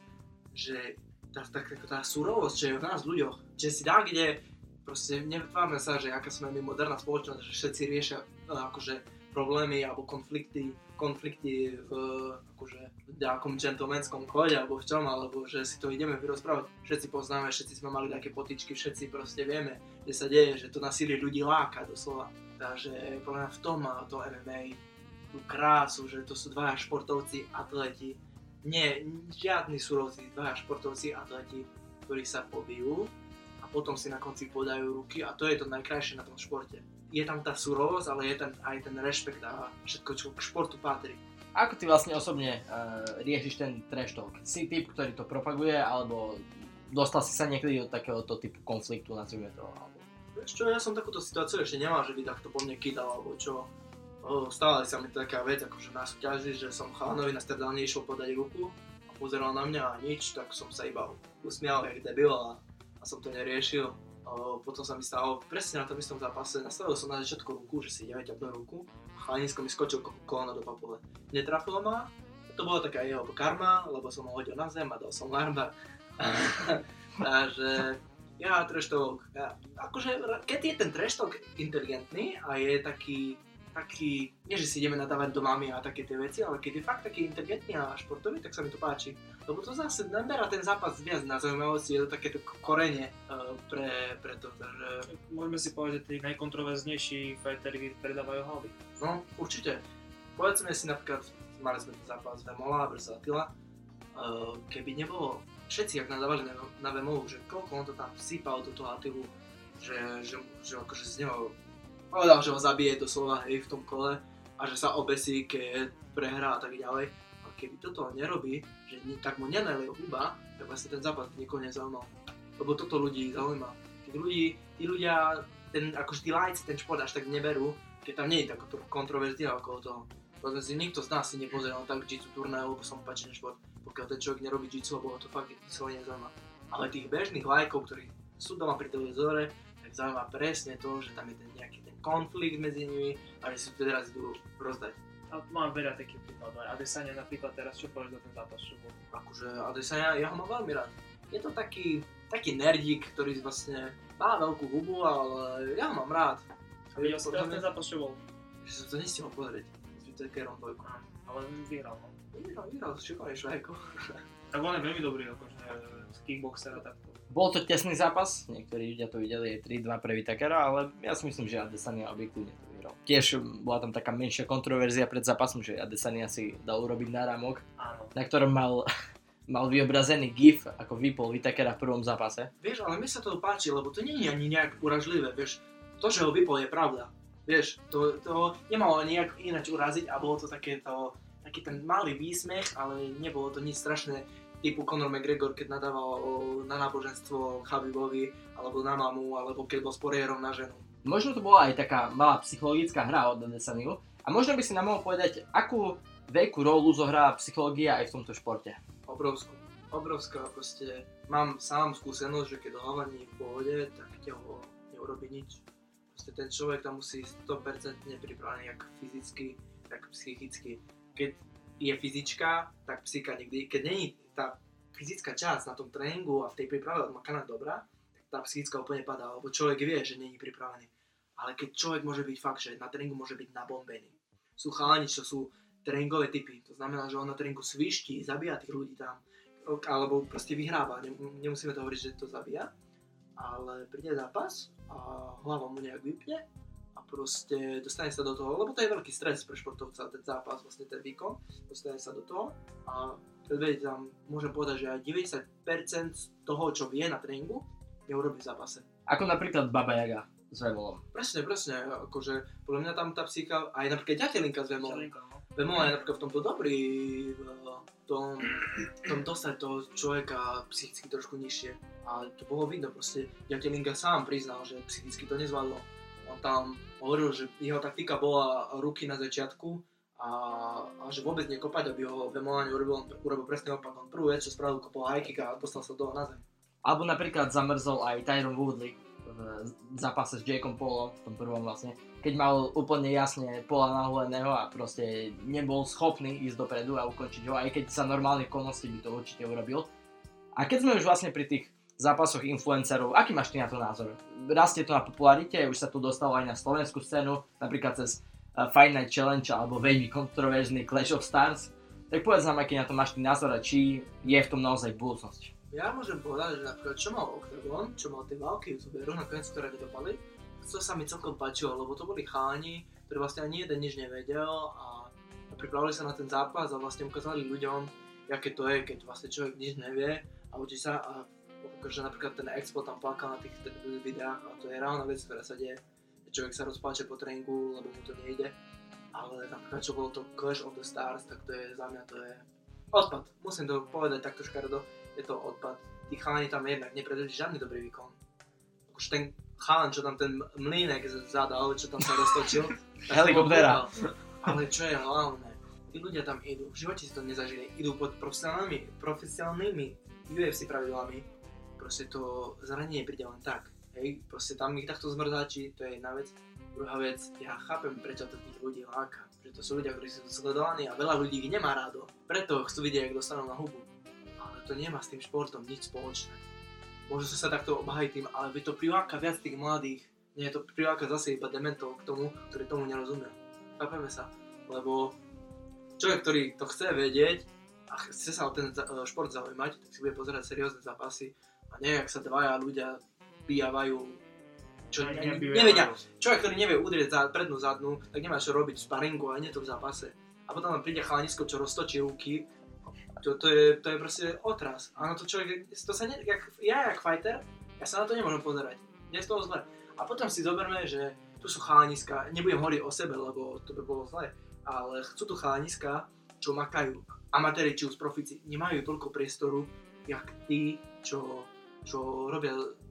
že tá, tá, tá, tá surovosť, čo je v nás ľuďoch, že si dá, kde proste netvárme sa, že aká sme my moderná spoločnosť, že všetci riešia uh, akože problémy alebo konflikty, konflikty v akože v nejakom gentlemanskom kóde alebo v čom, alebo že si to ideme vyrozprávať. Všetci poznáme, všetci sme mali také potičky, všetci proste vieme, že sa deje, že to násilie ľudí láka doslova. Takže podľa mňa v tom má to em em á tú krásu, že to sú dvaja športovci, atleti, nie, žiadni surovci, dvaja športovci, atleti, ktorí sa pobijú a potom si na konci podajú ruky a to je to najkrajšie na tom športe. Je tam tá surovosť, ale je tam aj ten rešpekt a všetko, čo k športu patrí. Ako ty vlastne osobne uh, riešiš ten trash talk? Si typ, ktorý to propaguje, alebo dostal si sa niekedy do takéhoto typu konfliktu, nazvime to? Alebo... Vieš čo, ja som takúto situáciu ešte nemal, že by takto po mne kýdal, alebo čo. O, stále sa mi taká vec, akože na súťaži, že som chalanovi na stredálne išiel podať ruku a pozeral na mňa a nič, tak som sa iba usmial, jak debil a, a som to neriešil. O, potom sa mi stalo presne na tom istom zápase, nastavil som na začiatku ruku, že si ideme ťapnú ruku a chalanisko mi skočil koleno do papule. Netrafilo ma, to bola taká jeho karma, lebo som ho hodil na zem a dal som armbar. Takže ja trash talk, ja, akože keď je ten trash talk inteligentný a je taký, taký, nie že si ideme nadávať do mami a také tie veci, ale keď je fakt taký inteligentný a športový, tak sa mi to páči. Lebo to zase naberá ten zápas viac na zaujímavosti, je to takéto korene uh, pre, pre to, takže... Môžeme si povedať, že tí najkontroverznejší fighteri predávajú hlavy. No, určite. Povedzme si napríklad, mali sme ten zápas Vemola versus Attila, uh, keby nebolo, všetci ak nadávali na, na Vemolu, že koľko on to tam vsýpal do toho Attilu, že, že, že akože z neho povedal, že ho zabije doslova hej v tom kole a že sa obesí, keď prehrá a tak ďalej. A keby toto nerobí, že ni, tak mu nenajlie huba, tak vlastne ten zápas nikoho nezaujímal. Lebo toto ľudí zaujíma. Tých ľudí, tí ľudia, ten, akože tí lajci ten šport až tak neberú, keď tam nie je takáto kontroverzia okolo toho. Povedzme si, nikto z nás si nepozeral tak jitsu turnaj, lebo som páči ten šport, pokiaľ ten človek nerobí jitsu, lebo ho to fakt vyslovene nezaujíma. Ale tých bežných lajkov, ktorí sú doma pri televízore, tak zaujíma presne to, že tam je ten nejaký ten konflikt medzi nimi a že si to teraz idú rozdať. A mám veľa takých príkladov. Adesanya napríklad teraz, čo povieš za ten zápas, čo bol? Akože Adesanya, ja ho mám veľmi rád. Je to taký, taký nerdík, ktorý vlastne má veľkú hubu, ale ja ho mám rád. A videl si teraz ten zápas, čo bol? Že som to nestihol pozrieť. S Whittakerom dvojkou. Ale vyhral, no. Vyhral, vyhral, šikovný švajko. Tak on je veľmi dobrý, akože z kickboxera takto. Bol to tesný zápas, niektorí ľudia to videli aj tri dva pre Whittakera, ale ja si myslím, že Adesanya objektívne to vyhral. Tiež bola tam taká menšia kontroverzia pred zápasom, že Adesanya si dal urobiť náramok, Áno. na ktorom mal, mal vyobrazený gif, ako vypol Whittakera v prvom zápase. Vieš, ale mi sa to páči, lebo to nie je ani nejak uražlivé, vieš. To, že ho vypol, je pravda. Vieš, to, to nemalo nejak ináč uraziť a bolo to takéto, taký ten malý výsmech, ale nebolo to nič strašné. Typu Conor McGregor, keď nadával na náboženstvo Khabibovi, alebo na mamu, alebo keď bol s Poirierom na ženu. Možno to bola aj taká malá psychologická hra od Adesanyu a možno by si nám mohol povedať, akú veľkú rolu zohrá psychológia aj v tomto športe. Obrovskú. Obrovská, proste mám sám skúsenosť, že keď hlava nie je v pohode, tak telo neurobi nič. Proste ten človek tam musí sto percent pripravený, jak fyzicky, tak psychicky. Keď je fyzička, tak psychika nikdy, keď není tá fyzická časť na tom tréningu a v tej príprave odmakaná dobrá, tak tá psychická úplne padá, lebo človek vie, že není pripravený. Ale keď človek môže byť fakt, že na tréningu môže byť nabombený, Sú chalani, čo sú tréningové typy. To znamená, že on na tréningu sviští, zabíja tých ľudí tam. Alebo proste vyhráva. Nemusíme to hovoriť, že to zabíja. Ale príde zápas a hlava mu nejak vypne a proste dostane sa do toho, lebo to je veľký stres pre športovca, ten zápas, vlastne ten výkon. Dostane sa do toho a predvedieť tam, môžem povedať, že aj deväťdesiat percent z toho, čo vie na tréningu, neurobí v zápase. Ako napríklad Baba Jaga s Vemolom. Presne, presne, akože podľa mňa tam tá psychika, aj napríklad Ďatelinka s Vemolom. Vemol je napríklad v tomto dobrý, v tom, v tom dostať toho človeka psychicky trošku nižšie. A to bolo vidno proste, Ďatelinka sám priznal, že psychicky to nezvládlo. On tam hovoril, že jeho taktika bola ruky na začiatku a, a že vôbec nekopať, aby ho Vemola neurobil, on urobil presný opak. On prvú vec, čo spravil, kopol high kick a dostal sa dole na zem. Alebo napríklad zamrzol aj Tyron Woodley v zápase s Jakeom Paulom, v tom prvom vlastne, keď mal úplne jasne Paula nahuleného a proste nebol schopný ísť dopredu a ukončiť ho, aj keď sa normálnych okolností by to určite urobil. A keď sme už vlastne pri tých zápasoch influencerov, aký máš ty na to názor? Rastie to na popularite, už sa to dostalo aj na slovenskú scénu, napríklad cez uh, Fight Night Challenge alebo veľmi kontroverzný Clash of Stars. Tak povedz nám, aký na to máš ty názor a či je v tom naozaj budúcnosť. Ja môžem povedať, že napríklad čo mal Octagon, čo mal tie války youtuberov, nakoniec ktoré nedopadli, to sa mi celkom páčilo, lebo to boli cháni, ktorí vlastne ani jeden nič nevedel a pripravili sa na ten zápas a vlastne ukázali ľuďom, aké to je, keď vlastne človek nič nevie a učí sa a že napríklad ten Expo tam plakal na tých videách a to je reálna vec, ktorá sa deje. Človek sa rozpláče po tréningu, lebo mu to nejde, ale napríklad čo bolo to Clash of the Stars, tak to je za mňa to je odpad, musím to povedať takto škaredo. Je to odpad. Tí chalani tam jednak nepredvedli žiadny dobrý výkon. Už ten chalan, čo tam ten mlýnek zadal, čo tam sa roztočil. Helikoptéra. Ale čo je hlavné, tí ľudia tam idú, v živote si to nezažili, idú pod profesionálnymi, profesionálnymi ú ef cé pravidlami. Proste to zranenie príde len tak. Hej, proste tam ich takto zmrzáči, to je jedna vec. Druhá vec, ja chápem, prečo to tých ľudí láka. Preto sú ľudia, ktorí sú sledovaní a veľa ľudí ich nemá rádo. Preto chcú vidieť, jak dostanú na hubu. To nemá s tým športom nič spoločné. Môžu sa takto obhájiť tým, ale by to priláka viac tých mladých. Nie, to priláka zase iba dementov k tomu, ktorí tomu nerozumia. Chápeme sa, lebo človek, ktorý to chce vedieť a chce sa o ten šport zaujímať, tak si bude pozerať seriózne zápasy a nie, ak sa dvaja ľudia bijavajú, čo ne, nevedia. Človek, ktorý nevie udrieť za prednú zadnú, tak nemá čo robiť v sparingu a nie to v zápase. A potom tam príde chalanisko, čo roztočí ruky. To, to, je, to je proste otras. Áno, to človek, to sa ne, jak, ja jak fighter, ja sa na to nemôžem pozerať. Nie je z toho zle. A potom si zoberme, že tu sú chalaniska, nebudem hovoriť o sebe, lebo to by bolo zle, ale chcú tu chalaniska, čo makajú. Amatéri či už profíci nemajú toľko priestoru, jak tí, čo, čo robia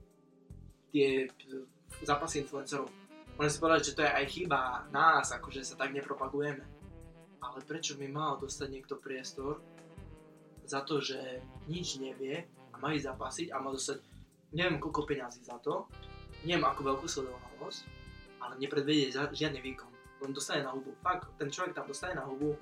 tie zápasy influencerov. Môžem si povedať, že to je aj chyba nás, akože sa tak nepropagujeme. Ale prečo mi mal dostať niekto priestor za to, že nič nevie a má ísť zapasiť a má dostať neviem koľko peňazí za to, neviem akú veľkú sledovanosť, ale nepredvedie žiadny výkon. On dostane na hubu. Fakt, ten človek tam dostane na hubu.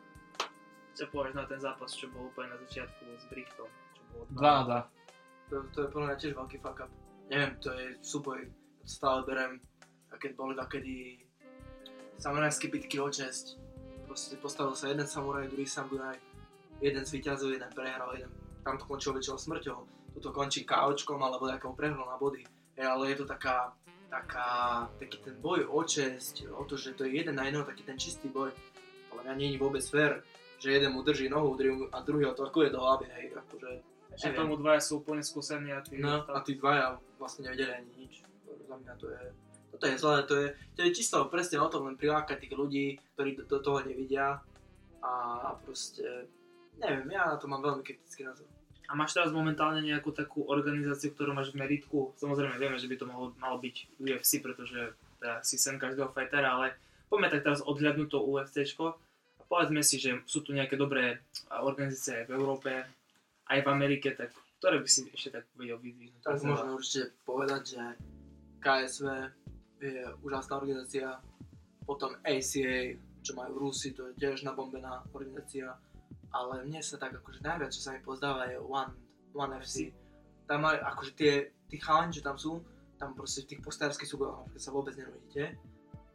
Čo povieš na ten zápas, čo bol úplne na začiatku s Brichtom? dva na dva. To, to je podľa mňa tiež veľký fuck up. Neviem, to je súboj, ja to stále berem, a keď boli takedy samurajské bitky o česť. Proste postavil sa jeden samuraj, druhý samuraj. Jeden zvíťazil, jeden prehral, jeden tam to končilo väčšinou smrťou, tuto končí káočkom alebo nejakou prehrou na body. Je, ale je to taká, taká, taký ten boj o česť, o to, že to je jeden na jedného, taký ten čistý boj. Ale mňa nie je vôbec fér, že jeden mu drží nohu a druhý ho tlkuje do hlavy, hej, akože... Že tomu dvaja sú úplne skúsení a tí... No, a tí dvaja vlastne nevedeli ani nič. Za mňa to je... Toto je zlé, to je, to je čisto presne o tom len prilákať tých ľudí, ktorí do, do toho nevidia a proste... Neviem, ja na to mám veľmi kritický názor. A máš teraz momentálne nejakú takú organizáciu, ktorú máš v meritku? Samozrejme vieme, že by to malo, malo byť ú ef cé, pretože teda si sen každého fightera, ale poďme tak teraz odhľadnúť to UFCčko a povedzme si, že sú tu nejaké dobré organizácie aj v Európe, aj v Amerike, tak ktoré by si ešte tak vedel vyzvihnúť? Tak môžeme určite povedať, že ká es vé je úžasná organizácia, potom á cé á, čo majú Rusi, to je tiež nabombená organizácia. Ale mne sa tak akože najviac, čo sa mi pozdáva je One, One ef cé. Tam aj akože tie, tí chalani, čo tam sú, tam proste v tých postárských súbojoch sa vôbec nenudíte.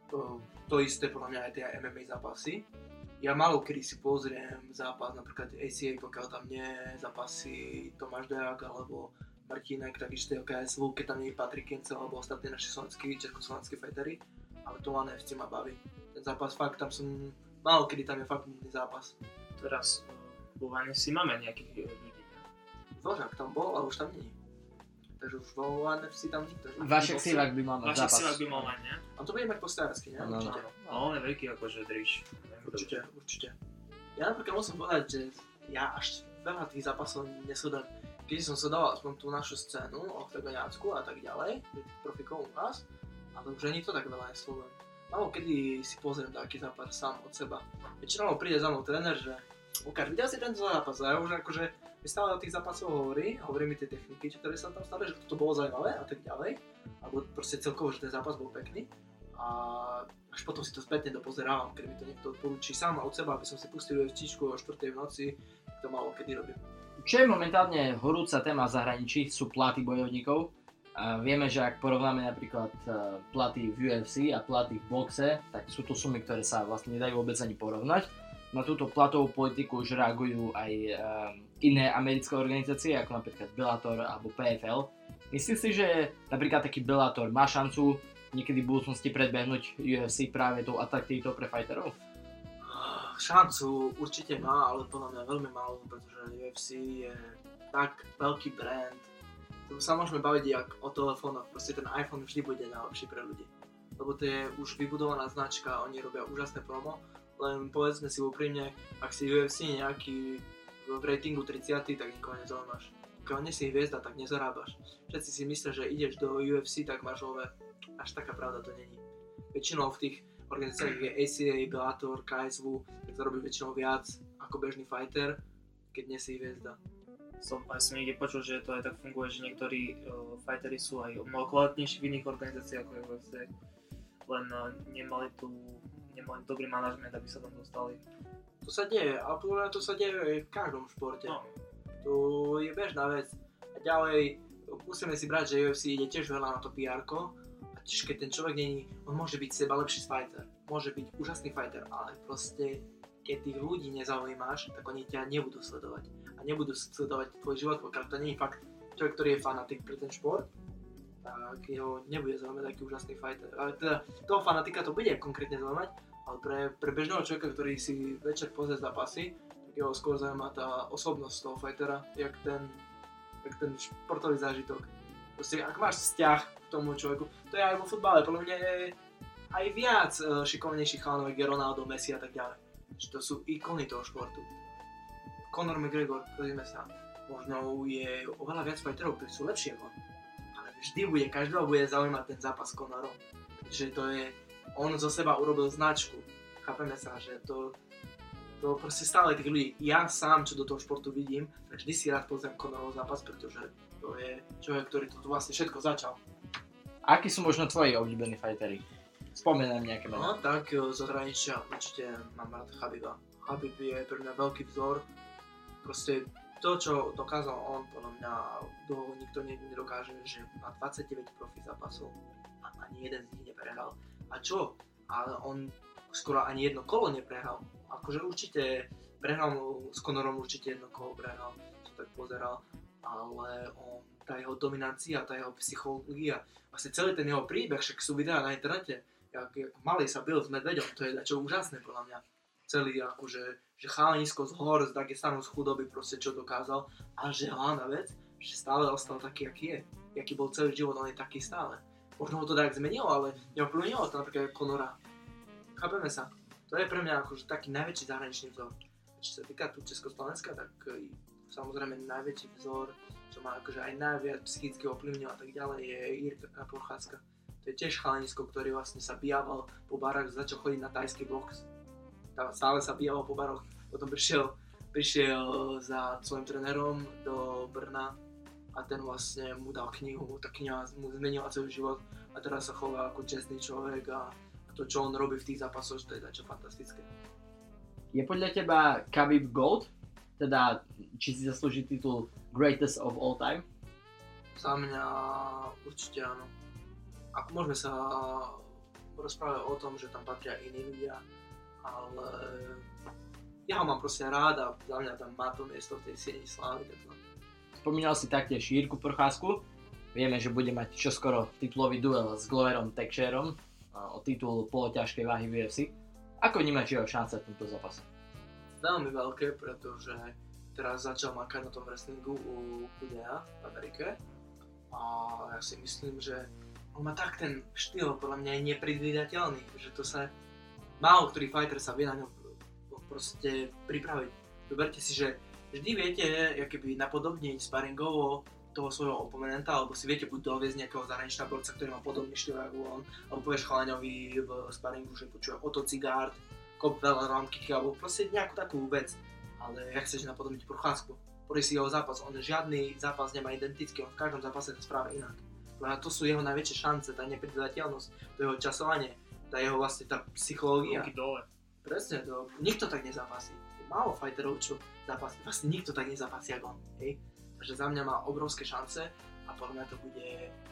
to, to isté podľa mňa aj tie em em á zápasy. Ja málo kedy si pozriem zápas, napríklad á cé á, pokiaľ tam nie zápasy Tomáš Dejak alebo Martínek, takisto ká es vé, keď tam nie je Patrik Kencel alebo ostatní naši slovenskí, československí fightery, ale to ef cé ma baví. Ten zápas fakt, tam som, málo kedy tam je fakt múdny zápas. Teraz vo Vane si máme nejakých ľudí. Dvořák tam bol, ale už tam nie. Takže už vo ef cé tam nikto. Vašek Sivak by mal mať Vašek zápas. Sivak by mal mať, ne? A to bude mať po starsky, ne? No, no. Určite. No, on je veľký akože driž. Určite, určite. Ja napríklad musím povedať, že ja až veľa tých zápasov nesledujem. Keď som sledoval aspoň tú našu scénu, oktagoniácku a tak ďalej, profikov u nás, ale už ani to tak veľa nesledujem. Málo kedy si pozriem taký zápas sám od seba. Väčšinou príde za mnou tréner, že Lukáš, videl si tento zápas? A ja už akože mi stále o tých zápasoch hovorí, hovorí mi tie techniky, čo ktoré sa tam stali, že to bolo zaujímavé a tak ďalej. Alebo proste celkovo, že ten zápas bol pekný. A až potom si to spätne dopozerávam, keď mi to niekto odporúči sám od seba, aby som si pustil UFCčku o štvrtej v noci, to málo kedy robím. Čo je momentálne horúca téma v zahraničí, sú platy bojovníkov. A vieme, že ak porovnáme napríklad platy v ú ef cé a platy v boxe, tak sú to sumy, ktoré sa vlastne nedajú vôbec ani porovnať. Na túto platovú politiku už reagujú aj um, iné americké organizácie, ako napríklad Bellator alebo pé ef el. Myslíš si, že napríklad taký Bellator má šancu niekedy v budúcnosti predbehnúť ú ef cé práve tou atraktivitou pre fighterov? Šancu určite má, ale podľa mňa veľmi málo, pretože ú ef cé je tak veľký brand. Tu sa môžeme baviť jak o telefónoch, proste ten iPhone vždy bude najlepší pre ľudí. Lebo to je už vybudovaná značka, oni robia úžasné promo, len povedzme si úprimne, ak si ú ef cé nejaký v ratingu tridsiaty, tak nikoho nezaujímaš. Keď nie si hviezda, tak nezarábaš. Všetci si myslia, že ideš do ú ef cé, tak máš over. Až taká pravda to není. Väčšinou v tých organizáciách je á cé á, Bellator, ká es vé, tak zarobí väčšinou viac ako bežný fighter, keď nie si hviezda. Som aj som niekde počul, že to aj tak funguje, že niektorí uh, fightery sú aj o mnoho kvalitnejší v iných organizáciách ako je ú ef cé, len uh, nemali tu nemali dobrý manažment, aby sa tam dostali. To sa deje, a podľa mňa to sa deje aj v každom športe. No. To je bežná vec. A ďalej musíme si brať, že ú ef cé ide tiež veľa na to pé erko. A tiež keď ten človek není, on môže byť seba lepší fighter, môže byť úžasný fighter, ale proste keď tých ľudí nezaujímaš, tak oni ťa nebudú sledovať. A nebudú sledovať tvoj život, pokiaľ to nie je fakt človek, ktorý je fanatik pre ten šport, tak jeho nebude zaujímať taký úžasný fighter. Ale teda toho fanatika to bude konkrétne zaujímať, ale pre, pre bežného človeka, ktorý si večer pozrie zápasy, tak jeho skôr zaujíma tá osobnosť toho fightera, jak ten, jak ten športový zážitok. Proste ak máš vzťah k tomu človeku, to je aj vo futbale, podľa mňa je aj viac šikovnejších chalanov, ako je Ronaldo, Messi a tak ďalej. Že to sú ikony toho športu. Conor McGregor, pozrime sa, možno je oveľa viac fighterov, ktorí sú lepší ako on. Ale vždy bude, každého bude zaujímať ten zápas s Conorom. Že to je, on zo seba urobil značku. Chápeme sa, že to, to proste stále tých ľudí. Ja sám, čo do toho športu vidím, tak vždy si rád pozriem Conorov zápas, pretože to je človek, ktorý to vlastne všetko začal. Akí sú možno tvoji obľúbení fightery? Spomenám nejaké mená. No tak zo zahraničia určite mám rád Khabiba. Khabib je pre mňa veľký vzor. Proste to, čo dokázal on, podľa mňa to nikto nedokáže, že má dvadsaťdeväť profi zápasov a ani jeden z nich neprehral. A čo? Ale on skoro ani jedno kolo neprehral. Akože určite prehral s Conorom, určite jedno kolo prehral, som tak pozeral. Ale on, tá jeho dominancia, tá jeho psychológia, vlastne celý ten jeho príbeh, však sú videá na internete, jak, jak malý sa bil s medveďom, to je dačo úžasné podľa mňa. Celý akože, že chalanisko z hor, z Dagestanu, z chudoby, proste čo dokázal. A že hlavná vec, že stále ostal taký, aký je. Jaký bol celý život, on je taký stále. Možno ho to tak zmenilo, ale neovplyvnilo to napríklad Conora. Chápeme sa. To je pre mňa akože taký najväčší zahraničný vzor. Čo sa týka tu Československa, tak samozrejme najväčší vzor, čo má akože aj najviac psychicky ovplyvnil a tak ďalej, je Jirka Procházka. To je tiež chalanisko, ktorý vlastne sa bijával po barách, začal chodiť na thajský box. Stále sa bijával po baroch, potom prišiel, prišiel za svojím trénerom do Brna a ten vlastne mu dal knihu, tá kniha mu zmenila celý život a teraz sa chová ako čestný človek a to, čo on robí v tých zápasoch, to je dačo fantastické. Je podľa teba Khabib GOAT? Teda, či si zaslúži titul Greatest of All Time? Za mňa určite áno. Ako môžeme sa rozprávajú o tom, že tam patria iní ľudia, ale ja ho mám proste rád a za mňa tam má to miesto v tej sieni slávy. Spomínal si taktiež Jirku Procházku. Vieme, že bude mať čoskoro titulový duel s Gloverom Teixeirom o titul poloťažkej váhy v ú ef cé. Ako vnímaš jeho šance v tomto zápase? Veľmi veľké, pretože teraz začal makať na tom wrestlingu u Kudea v Amerike a ja si myslím, že on má tak ten štýl, podľa mňa je nepredvídateľný, že to sa málo ktorý fighter sa vie na ňom proste pripraviť. Zoberte si, že vždy viete, keby napodobniť sparingovo toho svojho oponenta, alebo si viete buď doviezť nejakého zahraničného borca, ktorý má podobný štýl ako on, alebo povieš chalaňovi v sparingu, že počúva Otto Cigard, kop veľa ramkiky, alebo proste nejakú takú vec. Ale jak chceš napodobniť Procházku? Pozri si jeho zápas, on žiadny zápas nemá identický, on v každom zápase to správa inak. A to sú jeho najväčšie šance, tá nepredvídateľnosť, to jeho časovanie, tá jeho vlastne tá psychológia. Ruky dole. Presne, to, nikto tak nezápasí. Málo fighterov, čo zápasí, vlastne nikto tak nezápasí ako on, hej. Takže za mňa má obrovské šance a podľa mňa to bude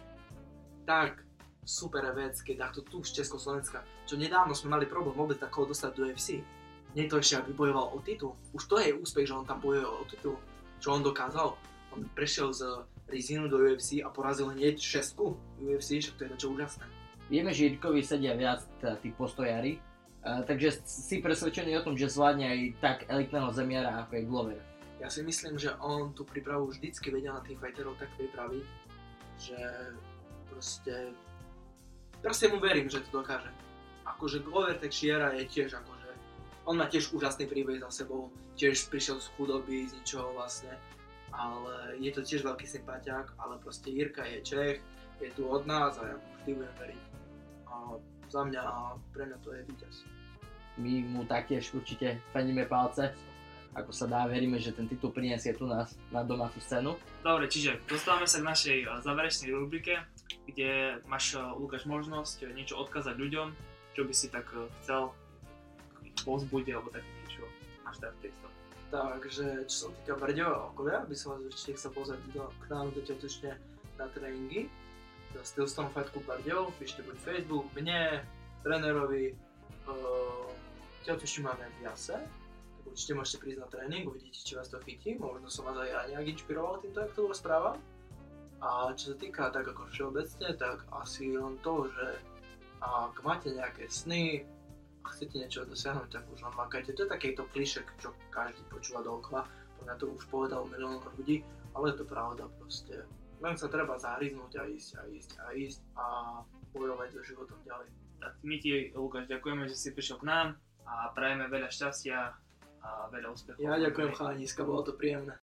tak super vec, keď takto tu z Československa, čo nedávno sme mali problém vôbec takého dostať do ú ef cé. Nie to ešte, aby bojoval o titul. Už to je úspech, že on tam bojoval o titul. Čo on dokázal? On prešiel z Rizinu do ú ef cé a porazil hneď šestku ú ef cé, však to je to čo úžasné. Vieme, že Jirkovi sedia viac teda tí postojári, uh, takže si presvedčený o tom, že zvládne aj tak elitného zemiara ako je Glover. Ja si myslím, že on tú prípravu vždycky vedel na tých fighterov tak pripraviť, že proste... Proste mu verím, že to dokáže. Akože Glover Teixeira je tiež akože... On má tiež úžasný príbeh za sebou, tiež prišiel z chudoby, z ničoho vlastne. Ale je to tiež veľký sympatiák, ale proste Jirka je Čech, je tu od nás a ja mu vždy budem veriť. A za mňa a pre mňa to je víťaz. My mu taktiež určite fandíme palce. Ako sa dá, veríme, že ten titul prinesie tu nás na domácu scénu. Dobre, čiže dostávame sa k našej záverečnej rubrike, kde máš, Lukáš, možnosť niečo odkázať ľuďom, čo by si tak chcel povzbudiť alebo také niečo. Máš tak texto. Takže čo sa týka Brďova a okolia, by som vás určite chcel pozrieť do, k nám do telocvične na tréningy. Za Stillstone Fight Club Brďov, píšte buď Facebook, mne, trénerovi, uh, telocvične máme v Jase. Určite môžete prísť na tréning, uvidíte, či vás to chytí, možno som vás aj ja nejak inšpiroval týmto, jak to rozprávam. A čo sa týka tak ako všeobecne, tak asi len to, že ak máte nejaké sny a chcete niečo dosiahnuť, tak už len makajte. To je takýto klišek, čo každý počúva dookola, podľa mňa to už povedal milión ľudí, ale je to pravda proste. Len sa treba zahryznúť a ísť a ísť a ísť a bojovať so životom ďalej. Tak my ti, Lukáš, ďakujeme, že si prišiel k nám a prajeme veľa šťastia a veľa úspechov. Ja ďakujem chalaniska, bolo to príjemné.